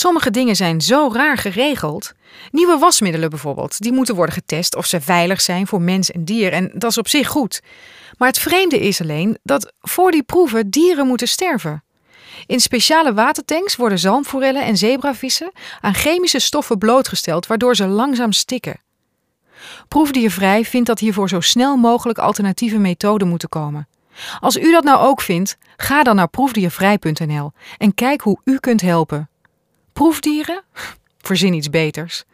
Sommige dingen zijn zo raar geregeld. Nieuwe wasmiddelen bijvoorbeeld, die moeten worden getest of ze veilig zijn voor mens en dier. En dat is op zich goed. Maar het vreemde is alleen dat voor die proeven dieren moeten sterven. In speciale watertanks worden zalmforellen en zebravissen aan chemische stoffen blootgesteld, waardoor ze langzaam stikken. Proefdiervrij vindt dat hiervoor zo snel mogelijk alternatieve methoden moeten komen. Als u dat nou ook vindt, ga dan naar proefdiervrij.nl en kijk hoe u kunt helpen. Proefdieren? Verzin iets beters.